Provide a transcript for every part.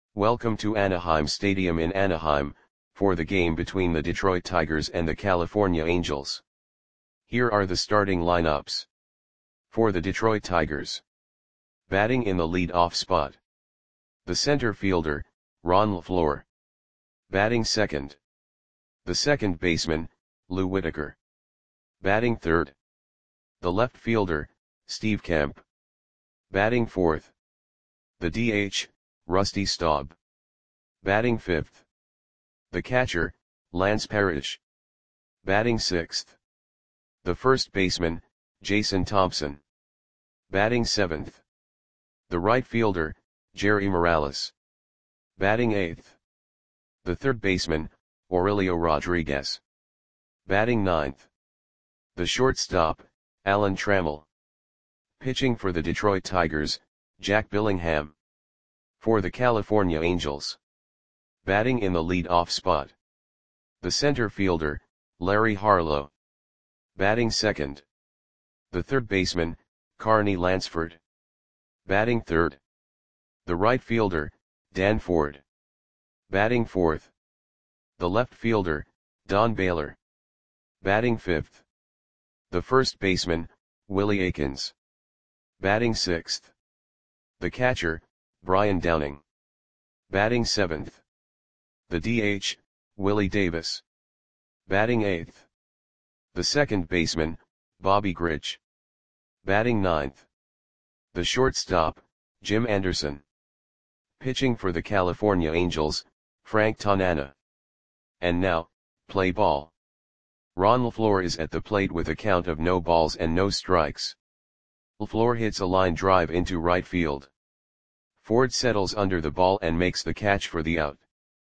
Welcome to Anaheim Stadium in Anaheim, for the game between the Detroit Tigers and the California Angels. Here are the starting lineups. For the Detroit Tigers. Batting in the lead-off spot. The center fielder, Ron LeFlore. Batting second. The second baseman, Lou Whitaker. Batting third. The left fielder, Steve Kemp. Batting fourth. The DH, Rusty Staub. Batting fifth. The catcher, Lance Parrish. Batting sixth. The first baseman, Jason Thompson. Batting seventh. The right fielder, Jerry Morales. Batting eighth. The third baseman, Aurelio Rodriguez. Batting ninth. The shortstop, Alan Trammell. Pitching for the Detroit Tigers, Jack Billingham. For the California Angels. Batting in the lead-off spot. The center fielder, Larry Harlow. Batting second. The third baseman, Carney Lansford. Batting third. The right fielder, Dan Ford. Batting fourth. The left fielder, Don Baylor. Batting fifth. The first baseman, Willie Aikens. Batting sixth. The catcher, Brian Downing. Batting seventh. The DH, Willie Davis. Batting eighth. The second baseman, Bobby Grich. Batting ninth. The shortstop, Jim Anderson. Pitching for the California Angels, Frank Tanana. And now, play ball. Ron LeFlore is at the plate with a count of no balls and no strikes. LeFlore hits a line drive into right field. Ford settles under the ball and makes the catch for the out.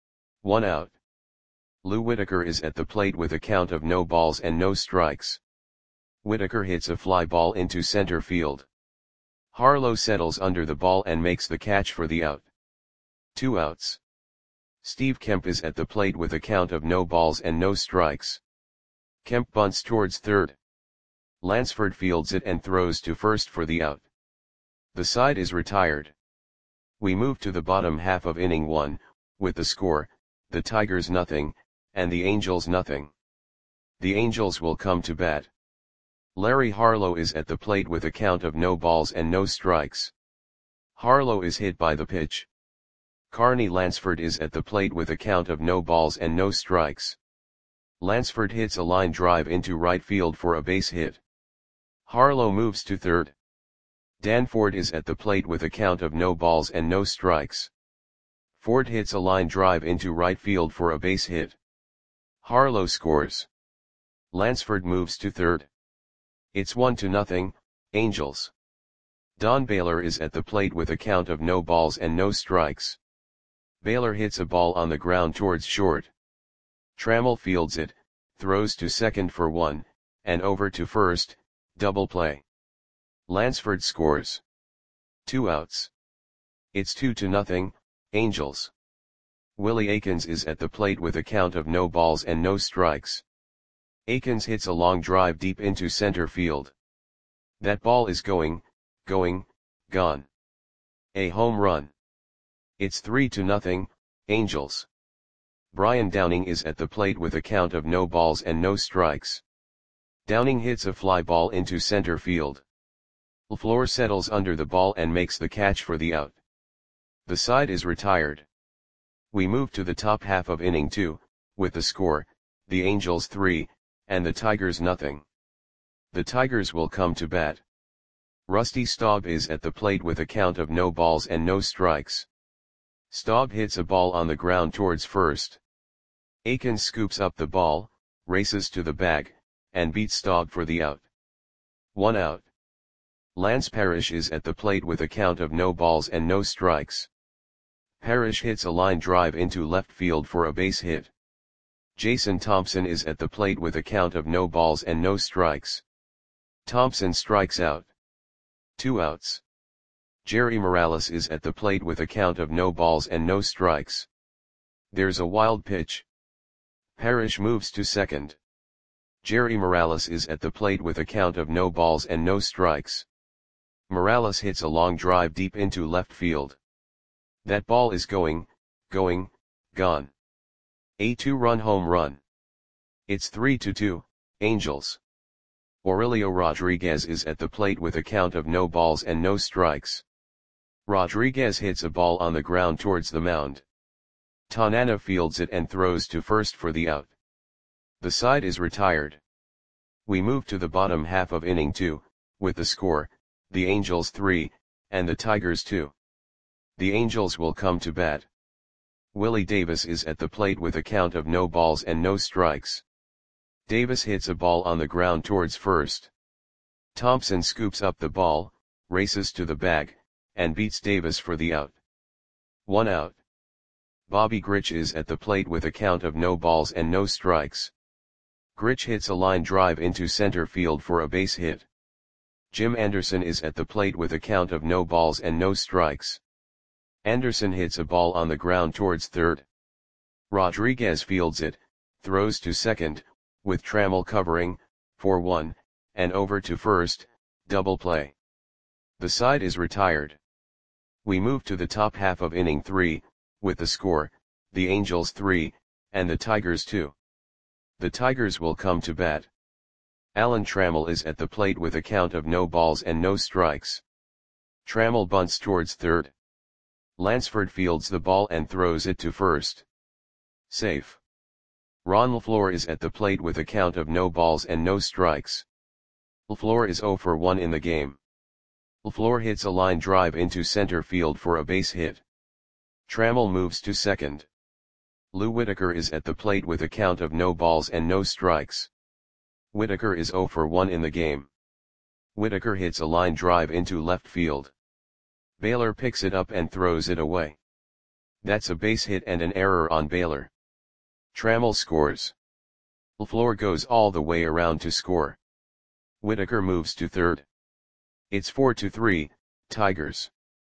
1 out. Lou Whitaker is at the plate with a count of no balls and no strikes. Whitaker hits a fly ball into center field. Harlow settles under the ball and makes the catch for the out. 2 outs. Steve Kemp is at the plate with a count of no balls and no strikes. Kemp bunts towards third. Lansford fields it and throws to first for the out. The side is retired. We move to the bottom half of inning 1, with the score, the Tigers nothing, and the Angels nothing. The Angels will come to bat. Larry Harlow is at the plate with a count of no balls and no strikes. Harlow is hit by the pitch. Carney Lansford is at the plate with a count of no balls and no strikes. Lansford hits a line drive into right field for a base hit. Harlow moves to third. Dan Ford is at the plate with a count of no balls and no strikes. Ford hits a line drive into right field for a base hit. Harlow scores. Lansford moves to third. It's 1-0, Angels. Don Baylor is at the plate with a count of no balls and no strikes. Baylor hits a ball on the ground towards short. Trammell fields it, throws to second for 1, and over to first, double play. Lansford scores. 2 outs. It's 2-0, Angels. Willie Aikens is at the plate with a count of no balls and no strikes. Aikens hits a long drive deep into center field. That ball is going, gone. A home run. It's 3-0, Angels. Brian Downing is at the plate with a count of no balls and no strikes. Downing hits a fly ball into center field. LeFlore settles under the ball and makes the catch for the out. The side is retired. We move to the top half of inning 2, with the score, the Angels 3, and the Tigers nothing. The Tigers will come to bat. Rusty Staub is at the plate with a count of no balls and no strikes. Staub hits a ball on the ground towards first. Aikens scoops up the ball, races to the bag, and beats Staub for the out. 1 out. Lance Parrish is at the plate with a count of no balls and no strikes. Parrish hits a line drive into left field for a base hit. Jason Thompson is at the plate with a count of no balls and no strikes. Thompson strikes out. 2 outs. Jerry Morales is at the plate with a count of no balls and no strikes. There's a wild pitch. Parrish moves to second. Jerry Morales is at the plate with a count of no balls and no strikes. Morales hits a long drive deep into left field. That ball is going, going, gone. A 2-run home run. It's 3-2, Angels. Aurelio Rodriguez is at the plate with a count of no balls and no strikes. Rodriguez hits a ball on the ground towards the mound. Tanana fields it and throws to first for the out. The side is retired. We move to the bottom half of inning 2, with the score, the Angels 3, and the Tigers 2. The Angels will come to bat. Willie Davis is at the plate with a count of no balls and no strikes. Davis hits a ball on the ground towards first. Thompson scoops up the ball, races to the bag, and beats Davis for the out. 1 out. Bobby Grich is at the plate with a count of no balls and no strikes. Grich hits a line drive into center field for a base hit. Jim Anderson is at the plate with a count of no balls and no strikes. Anderson hits a ball on the ground towards third. Rodriguez fields it, throws to second, with Trammell covering, for 1, and over to first, double play. The side is retired. We move to the top half of inning 3, with the score, the Angels 3, and the Tigers 2. The Tigers will come to bat. Alan Trammell is at the plate with a count of no balls and no strikes. Trammell bunts towards third. Lansford fields the ball and throws it to first. Safe. Ron LaFleur is at the plate with a count of no balls and no strikes. LaFleur is 0 for 1 in the game. LaFleur hits a line drive into center field for a base hit. Trammell moves to second. Lou Whitaker is at the plate with a count of no balls and no strikes. Whitaker is 0 for 1 in the game. Whitaker hits a line drive into left field. Baylor picks it up and throws it away. That's a base hit and an error on Baylor. Trammell scores. LaFleur goes all the way around to score. Whitaker moves to third. It's 4-3, Tigers.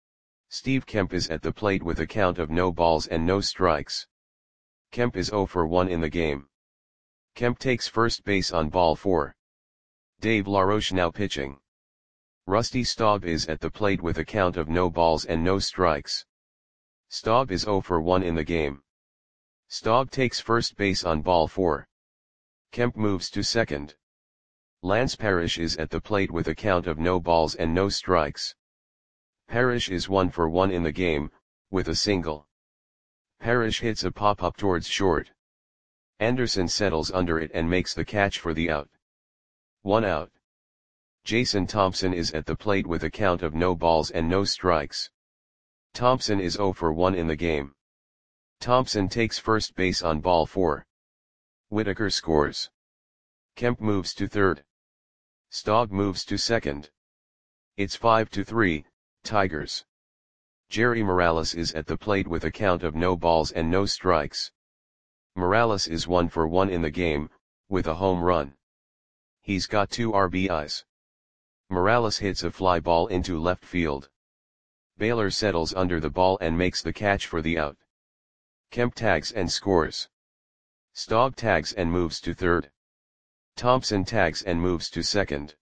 Steve Kemp is at the plate with a count of no balls and no strikes. Kemp is 0 for 1 in the game. Kemp takes first base on ball 4. Dave LaRoche now pitching. Rusty Staub is at the plate with a count of no balls and no strikes. Staub is 0 for 1 in the game. Staub takes first base on ball 4. Kemp moves to second. Lance Parrish is at the plate with a count of no balls and no strikes. Parrish is 1 for 1 in the game, with a single. Parrish hits a pop-up towards short. Anderson settles under it and makes the catch for the out. 1 out. Jason Thompson is at the plate with a count of no balls and no strikes. Thompson is 0 for 1 in the game. Thompson takes first base on ball 4. Whitaker scores. Kemp moves to third. Staub moves to second. It's 5-3, Tigers. Jerry Morales is at the plate with a count of no balls and no strikes. Morales is 1 for 1 in the game, with a home run. He's got 2 RBIs. Morales hits a fly ball into left field. Baylor settles under the ball and makes the catch for the out. Kemp tags and scores. Staub tags and moves to third. Thompson tags and moves to second.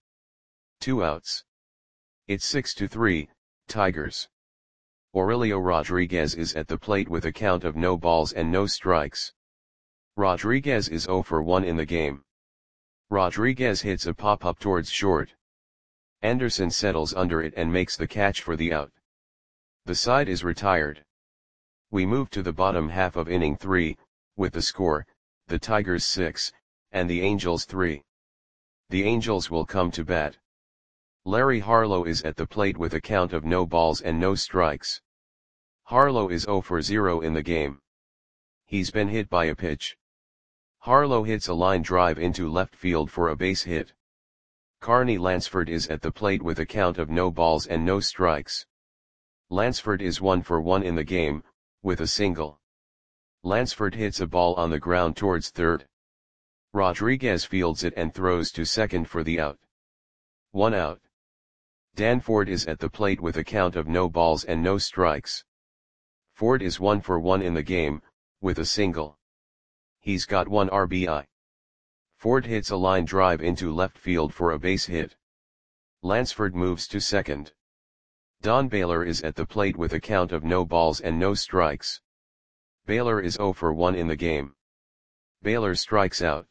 2 outs. It's 6-3, Tigers. Aurelio Rodriguez is at the plate with a count of no balls and no strikes. Rodriguez is 0 for 1 in the game. Rodriguez hits a pop-up towards short. Anderson settles under it and makes the catch for the out. The side is retired. We move to the bottom half of inning 3, with the score, the Tigers 6, and the Angels 3. The Angels will come to bat. Larry Harlow is at the plate with a count of no balls and no strikes. Harlow is 0 for 0 in the game. He's been hit by a pitch. Harlow hits a line drive into left field for a base hit. Carney Lansford is at the plate with a count of no balls and no strikes. Lansford is 1 for 1 in the game, with a single. Lansford hits a ball on the ground towards third. Rodriguez fields it and throws to second for the out. 1 out. Dan Ford is at the plate with a count of no balls and no strikes. Ford is 1 for 1 in the game, with a single. He's got 1 RBI. Ford hits a line drive into left field for a base hit. Lansford moves to second. Don Baylor is at the plate with a count of no balls and no strikes. Baylor is 0 for 1 in the game. Baylor strikes out.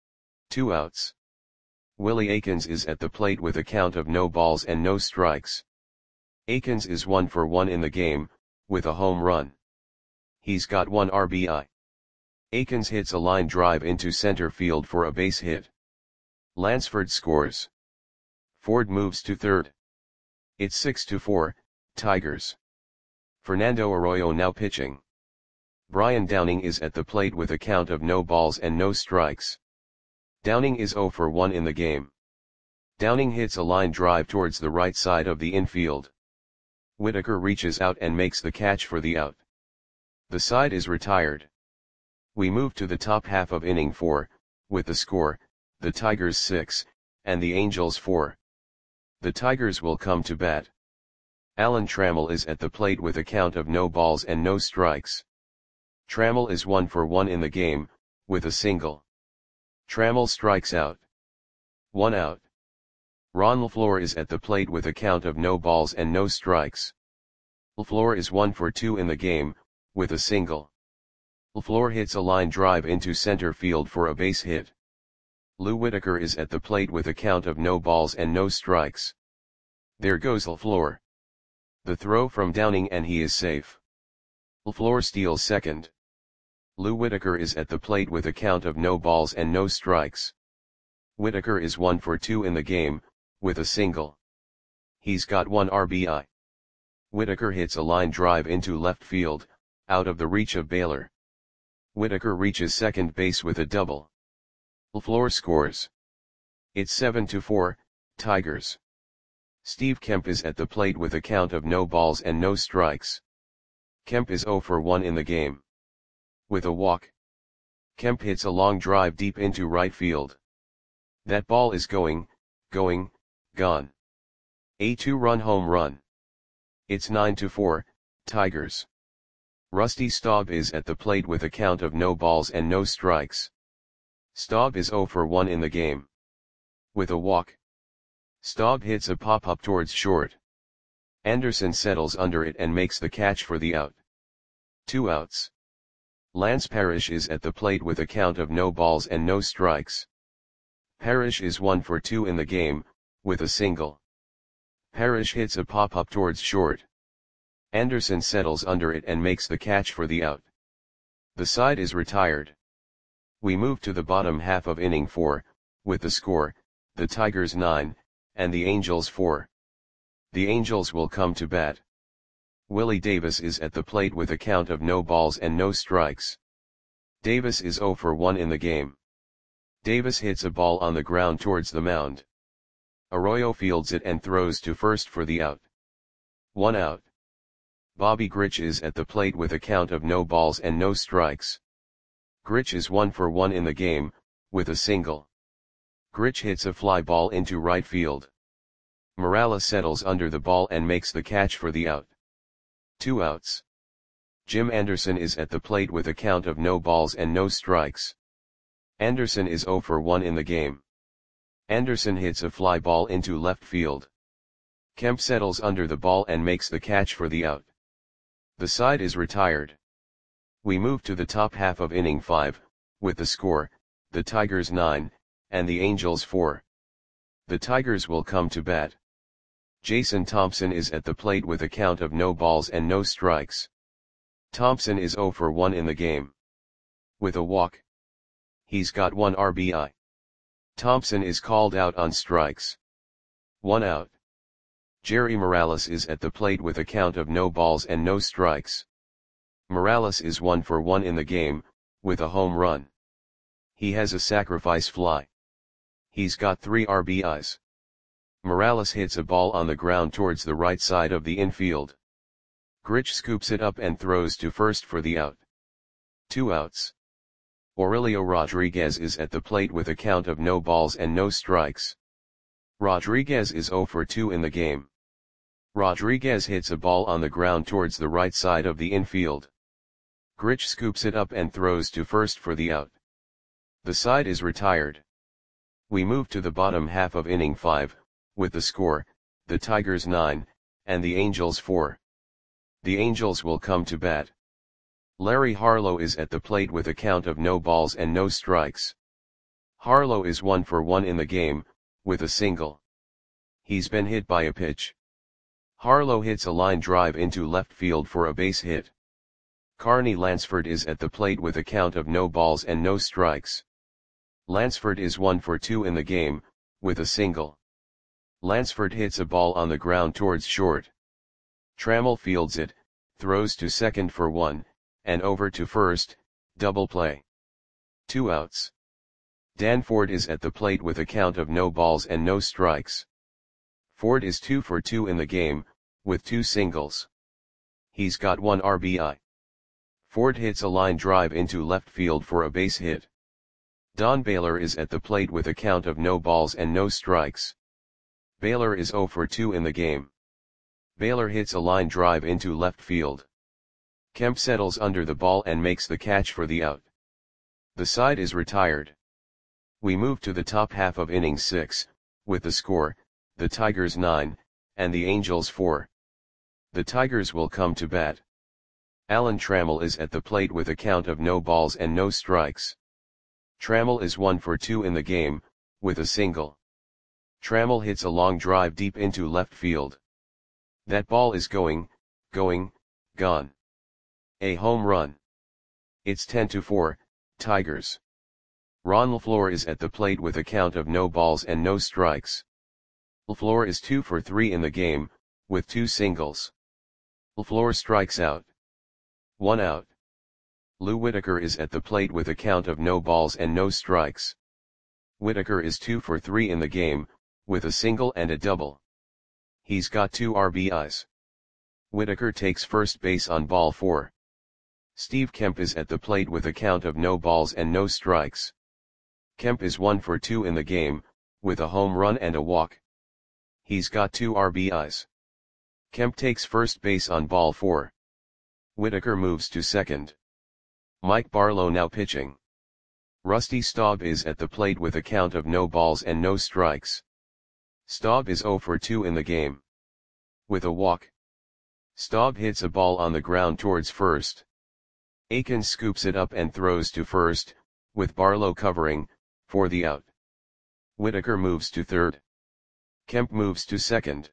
2 outs. Willie Aikens is at the plate with a count of no balls and no strikes. Aikens is 1 for 1 in the game, with a home run. He's got 1 RBI. Aikens hits a line drive into center field for a base hit. Lansford scores. Ford moves to third. It's 6-4, Tigers. Fernando Arroyo now pitching. Brian Downing is at the plate with a count of no balls and no strikes. Downing is 0 for 1 in the game. Downing hits a line drive towards the right side of the infield. Whitaker reaches out and makes the catch for the out. The side is retired. We move to the top half of inning 4, with the score, the Tigers 6, and the Angels 4. The Tigers will come to bat. Alan Trammell is at the plate with a count of no balls and no strikes. Trammell is 1 for 1 in the game, with a single. Trammell strikes out. 1 out. Ron LaFleur is at the plate with a count of no balls and no strikes. LaFleur is 1 for 2 in the game, with a single. LaFleur hits a line drive into center field for a base hit. Lou Whitaker is at the plate with a count of no balls and no strikes. There goes LaFleur. The throw from Downing and he is safe. LaFleur steals second. Lou Whitaker is at the plate with a count of no balls and no strikes. Whitaker is 1 for 2 in the game, with a single. He's got 1 RBI. Whitaker hits a line drive into left field, out of the reach of Baylor. Whitaker reaches second base with a double. LaFleur scores. It's 7-4, Tigers. Steve Kemp is at the plate with a count of no balls and no strikes. Kemp is 0 for 1 in the game. With a walk. Kemp hits a long drive deep into right field. That ball is gone. A 2-run home run. It's 9-4, Tigers. Rusty Staub is at the plate with a count of no balls and no strikes. Staub is 0 for 1 in the game. With a walk. Staub hits a pop-up towards short. Anderson settles under it and makes the catch for the out. 2 outs. Lance Parrish is at the plate with a count of no balls and no strikes. Parrish is 1 for 2 in the game, with a single. Parrish hits a pop-up towards short. Anderson settles under it and makes the catch for the out. The side is retired. We move to the bottom half of inning 4, with the score, the Tigers 9, and the Angels 4. The Angels will come to bat. Willie Davis is at the plate with a count of no balls and no strikes. Davis is 0 for 1 in the game. Davis hits a ball on the ground towards the mound. Arroyo fields it and throws to first for the out. 1 out. Bobby Grich is at the plate with a count of no balls and no strikes. Grich is 1 for 1 in the game, with a single. Grich hits a fly ball into right field. Morales settles under the ball and makes the catch for the out. 2 outs. Jim Anderson is at the plate with a count of no balls and no strikes. Anderson is 0 for 1 in the game. Anderson hits a fly ball into left field. Kemp settles under the ball and makes the catch for the out. The side is retired. We move to the top half of inning 5, with the score, the Tigers 9, and the Angels 4. The Tigers will come to bat. Jason Thompson is at the plate with a count of no balls and no strikes. Thompson is 0 for 1 in the game. With a walk. He's got 1 RBI. Thompson is called out on strikes. 1 out. Jerry Morales is at the plate with a count of no balls and no strikes. Morales is 1 for 1 in the game, with a home run. He has a sacrifice fly. He's got 3 RBIs. Morales hits a ball on the ground towards the right side of the infield. Grich scoops it up and throws to first for the out. 2 outs. Aurelio Rodriguez is at the plate with a count of no balls and no strikes. Rodriguez is 0 for 2 in the game. Rodriguez hits a ball on the ground towards the right side of the infield. Grich scoops it up and throws to first for the out. The side is retired. We move to the bottom half of inning 5, with the score, the Tigers 9, and the Angels 4. The Angels will come to bat. Larry Harlow is at the plate with a count of no balls and no strikes. Harlow is 1 for 1 in the game, with a single. He's been hit by a pitch. Harlow hits a line drive into left field for a base hit. Carney Lansford is at the plate with a count of no balls and no strikes. Lansford is 1 for 2 in the game, with a single. Lansford hits a ball on the ground towards short. Trammell fields it, throws to second for 1, and over to first, double play. 2 outs. Dan Ford is at the plate with a count of no balls and no strikes. Ford is 2 for 2 in the game, with 2 singles. He's got 1 RBI. Ford hits a line drive into left field for a base hit. Don Baylor is at the plate with a count of no balls and no strikes. Baylor is 0 for 2 in the game. Baylor hits a line drive into left field. Kemp settles under the ball and makes the catch for the out. The side is retired. We move to the top half of inning 6, with the score, the Tigers 9, and the Angels 4. The Tigers will come to bat. Alan Trammell is at the plate with a count of no balls and no strikes. Trammell is 1 for 2 in the game, with a single. Trammell hits a long drive deep into left field. That ball is going, gone. A home run. It's 10-4, Tigers. Ron LaFleur is at the plate with a count of no balls and no strikes. LaFleur is 2 for 3 in the game, with 2 singles. LaFleur strikes out. 1 out. Lou Whitaker is at the plate with a count of no balls and no strikes. Whitaker is 2 for 3 in the game, with a single and a double. He's got 2 RBIs. Whitaker takes first base on ball 4. Steve Kemp is at the plate with a count of no balls and no strikes. Kemp is 1 for 2 in the game, with a home run and a walk. He's got 2 RBIs. Kemp takes first base on ball 4. Whitaker moves to second. Mike Barlow now pitching. Rusty Staub is at the plate with a count of no balls and no strikes. Staub is 0 for 2 in the game. With a walk. Staub hits a ball on the ground towards first. Akins scoops it up and throws to first, with Barlow covering, for the out. Whitaker moves to third. Kemp moves to second.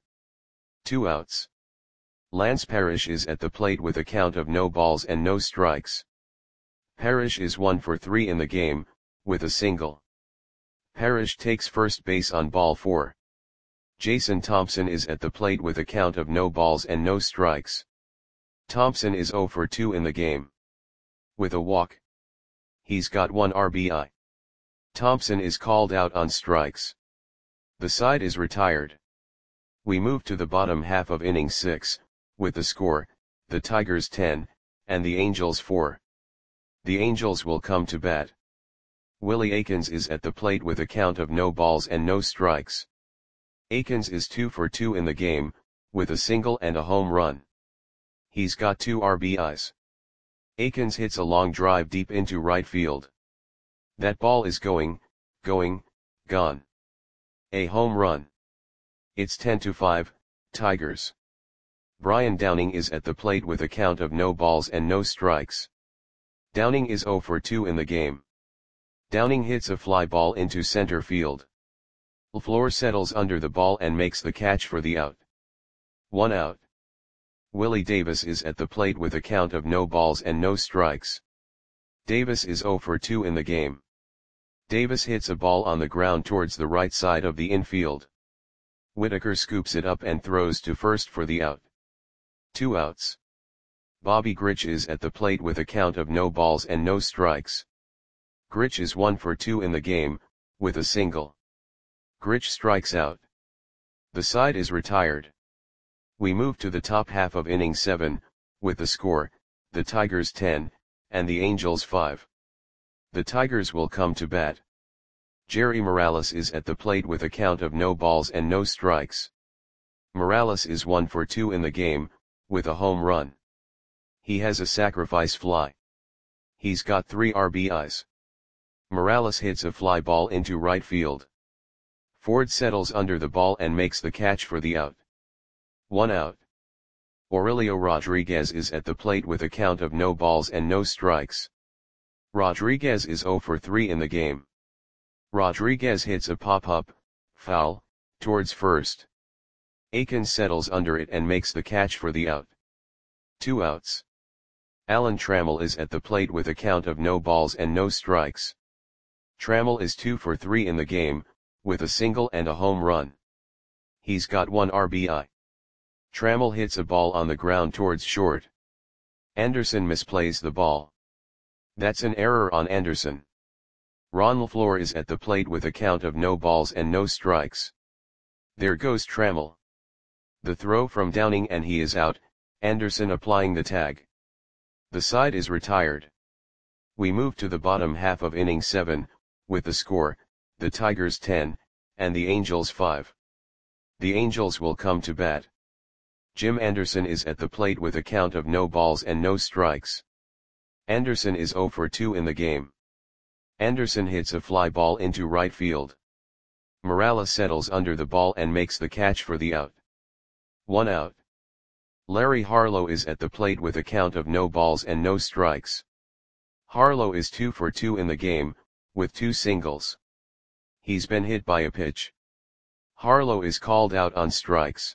2 outs. Lance Parrish is at the plate with a count of no balls and no strikes. Parrish is 1 for 3 in the game, with a single. Parrish takes first base on ball 4. Jason Thompson is at the plate with a count of no balls and no strikes. Thompson is 0 for 2 in the game. With a walk. He's got 1 RBI. Thompson is called out on strikes. The side is retired. We move to the bottom half of inning 6, with the score, the Tigers 10, and the Angels 4. The Angels will come to bat. Willie Akins is at the plate with a count of no balls and no strikes. Akins is 2 for 2 in the game, with a single and a home run. He's got 2 RBIs. Akins hits a long drive deep into right field. That ball is going, gone. A home run. It's 10-5, Tigers. Brian Downing is at the plate with a count of no balls and no strikes. Downing is 0 for 2 in the game. Downing hits a fly ball into center field. LaFleur settles under the ball and makes the catch for the out. 1 out. Willie Davis is at the plate with a count of no balls and no strikes. Davis is 0 for 2 in the game. Davis hits a ball on the ground towards the right side of the infield. Whitaker scoops it up and throws to first for the out. 2 outs. Bobby Grich is at the plate with a count of no balls and no strikes. Grich is 1 for 2 in the game, with a single. Grich strikes out. The side is retired. We move to the top half of inning 7, with the score, the Tigers 10, and the Angels 5. The Tigers will come to bat. Jerry Morales is at the plate with a count of no balls and no strikes. Morales is 1 for 2 in the game, with a home run. He has a sacrifice fly. He's got 3 RBIs. Morales hits a fly ball into right field. Ford settles under the ball and makes the catch for the out. 1 out. Aurelio Rodriguez is at the plate with a count of no balls and no strikes. Rodriguez is 0 for 3 in the game. Rodriguez hits a pop-up, foul, towards first. Akins settles under it and makes the catch for the out. 2 outs. Alan Trammell is at the plate with a count of no balls and no strikes. Trammell is 2 for 3 in the game, with a single and a home run. He's got 1 RBI. Trammell hits a ball on the ground towards short. Anderson misplays the ball. That's an error on Anderson. Ron LeFlore is at the plate with a count of no balls and no strikes. There goes Trammell. The throw from Downing and he is out, Anderson applying the tag. The side is retired. We move to the bottom half of inning 7, with the score, the Tigers 10, and the Angels 5. The Angels will come to bat. Jim Anderson is at the plate with a count of no balls and no strikes. Anderson is 0 for 2 in the game. Anderson hits a fly ball into right field. Morales settles under the ball and makes the catch for the out. 1 out. Larry Harlow is at the plate with a count of no balls and no strikes. Harlow is 2 for 2 in the game, with 2 singles. He's been hit by a pitch. Harlow is called out on strikes.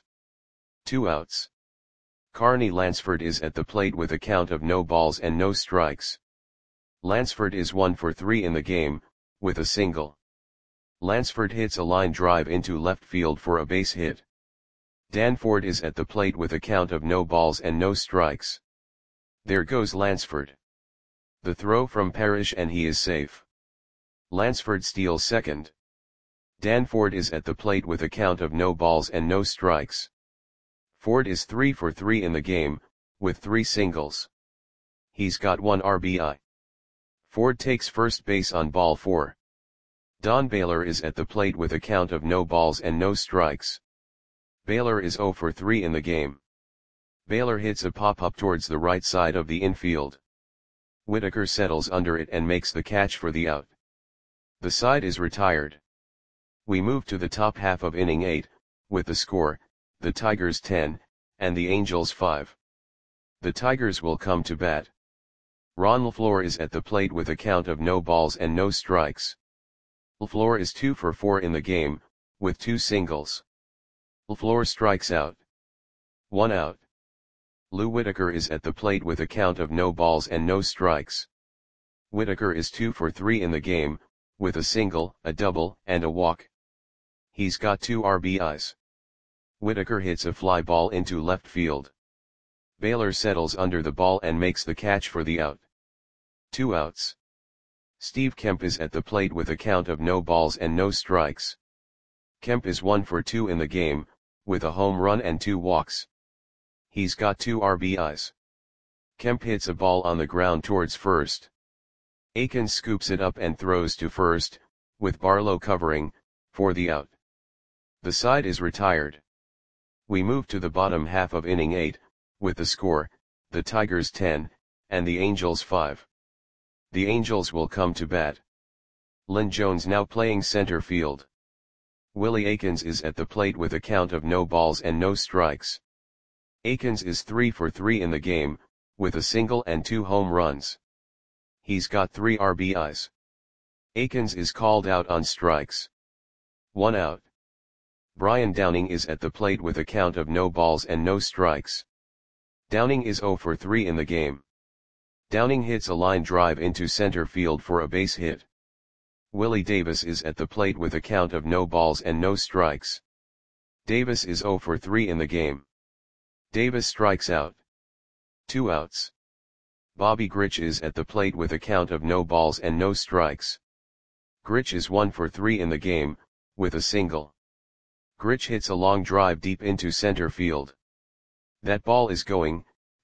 2 outs. Carney Lansford is at the plate with a count of no balls and no strikes. Lansford is 1 for 3 in the game, with a single. Lansford hits a line drive into left field for a base hit. Danford is at the plate with a count of no balls and no strikes. There goes Lansford. The throw from Parrish and he is safe. Lansford steals second. Danford is at the plate with a count of no balls and no strikes. Ford is 3 for 3 in the game, with 3 singles. He's got 1 RBI. Ford takes first base on ball 4. Don Baylor is at the plate with a count of no balls and no strikes. Baylor is 0 for 3 in the game. Baylor hits a pop-up towards the right side of the infield. Whitaker settles under it and makes the catch for the out. The side is retired. We move to the top half of inning 8, with the score, the Tigers 10, and the Angels 5. The Tigers will come to bat. Ron LeFlore is at the plate with a count of no balls and no strikes. LeFlore is 2 for 4 in the game, with 2 singles. LeFlore strikes out. 1 out. Lou Whitaker is at the plate with a count of no balls and no strikes. Whitaker is 2 for 3 in the game, with a single, a double, and a walk. He's got 2 RBIs. Whitaker hits a fly ball into left field. Baylor settles under the ball and makes the catch for the out. 2 outs. Steve Kemp is at the plate with a count of no balls and no strikes. Kemp is 1 for 2 in the game, with a home run and 2 walks. He's got 2 RBIs. Kemp hits a ball on the ground towards first. Akins scoops it up and throws to first, with Barlow covering, for the out. The side is retired. We move to the bottom half of inning 8, with the score, the Tigers 10, and the Angels 5. The Angels will come to bat. Lynn Jones now playing center field. Willie Akins is at the plate with a count of no balls and no strikes. Akins is 3 for 3 in the game, with a single and 2 home runs. He's got 3 RBIs. Akins is called out on strikes. 1 out. Brian Downing is at the plate with a count of no balls and no strikes. Downing is 0 for 3 in the game. Downing hits a line drive into center field for a base hit. Willie Davis is at the plate with a count of no balls and no strikes. Davis is 0 for 3 in the game. Davis strikes out. 2 outs. Bobby Grich is at the plate with a count of no balls and no strikes. Grich is 1 for 3 in the game, with a single. Grich hits a long drive deep into center field. That ball is going,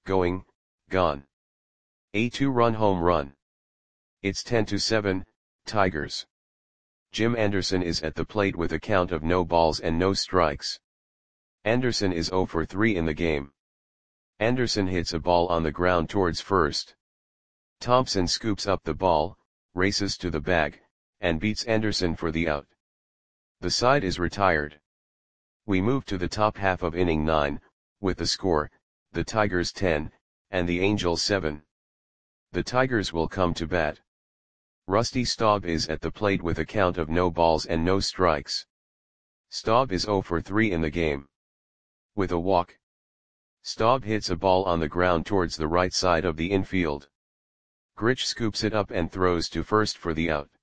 gone. A 2-run home run. It's 10-7, Tigers. Jim Anderson is at the plate with a count of no balls and no strikes. Anderson is 0 for 3 in the game. Anderson hits a ball on the ground towards first. Thompson scoops up the ball, races to the bag, and beats Anderson for the out. The side is retired. We move to the top half of inning 9, with the score, the Tigers 10, and the Angels 7. The Tigers will come to bat. Rusty Staub is at the plate with a count of no balls and no strikes. Staub is 0 for 3 in the game. With a walk. Staub hits a ball on the ground towards the right side of the infield. Grich scoops it up and throws to first for the out.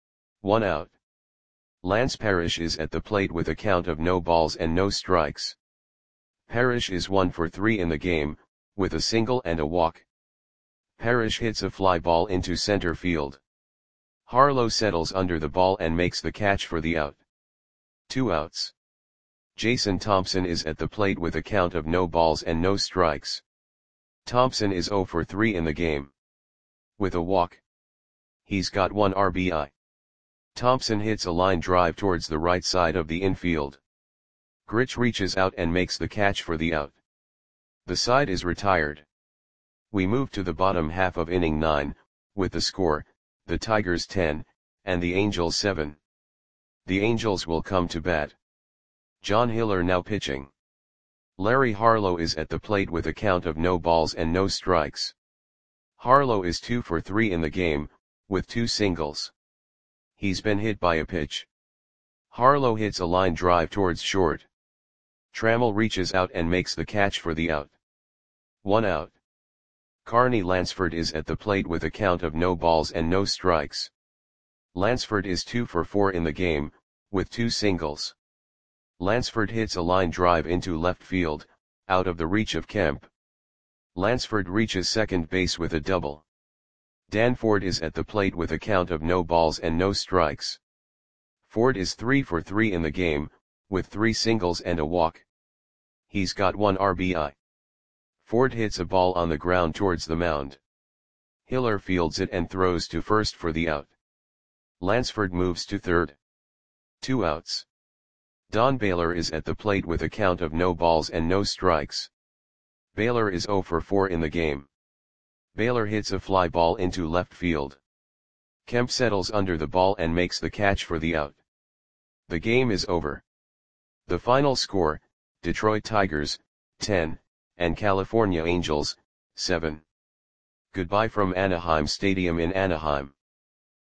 1 out. Lance Parrish is at the plate with a count of no balls and no strikes. Parrish is 1 for 3 in the game, with a single and a walk. Parrish hits a fly ball into center field. Harlow settles under the ball and makes the catch for the out. 2 outs. Jason Thompson is at the plate with a count of no balls and no strikes. Thompson is 0 for 3 in the game. With a walk. He's got 1 RBI. Thompson hits a line drive towards the right side of the infield. Grich reaches out and makes the catch for the out. The side is retired. We move to the bottom half of inning 9, with the score, the Tigers 10, and the Angels 7. The Angels will come to bat. John Hiller now pitching. Larry Harlow is at the plate with a count of no balls and no strikes. Harlow is 2 for 3 in the game, with 2 singles. He's been hit by a pitch. Harlow hits a line drive towards short. Trammell reaches out and makes the catch for the out. 1 out. Carney Lansford is at the plate with a count of no balls and no strikes. Lansford is 2 for 4 in the game, with 2 singles. Lansford hits a line drive into left field, out of the reach of Kemp. Lansford reaches second base with a double. Dan Ford is at the plate with a count of no balls and no strikes. Ford is 3 for 3 in the game, with 3 singles and a walk. He's got 1 RBI. Ford hits a ball on the ground towards the mound. Hiller fields it and throws to first for the out. Lansford moves to third. 2 outs. Don Baylor is at the plate with a count of no balls and no strikes. Baylor is 0 for 4 in the game. Baylor hits a fly ball into left field. Kemp settles under the ball and makes the catch for the out. The game is over. The final score, Detroit Tigers, 10, and California Angels, 7. Goodbye from Anaheim Stadium in Anaheim.